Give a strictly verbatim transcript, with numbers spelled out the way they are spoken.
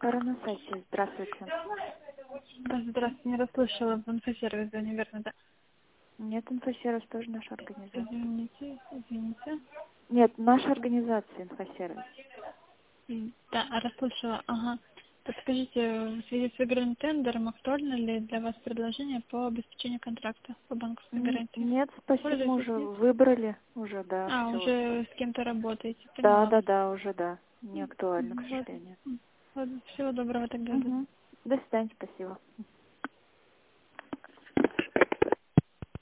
Паранасасия, здравствуйте. Да, здравствуйте, не расслышала. В инфосервис, да, неверно, да. Нет, инфосервис тоже наша организация. Извините, извините. Нет, наша организация инфосервис. М, Да, расслышала, ага. Подскажите, в связи с выигранным тендером, актуально ли для вас предложение по обеспечению контракта по банковской Н- гарантии? Нет, спасибо, мы Пользуетесь, уже нет? выбрали, уже, да, А, все. уже с кем-то работаете, Да, поняла да, вас. да, уже, да. Не М, актуально, к м, Ладно, сожалению. М, ладно, всего доброго тогда. Угу. До свидания, спасибо.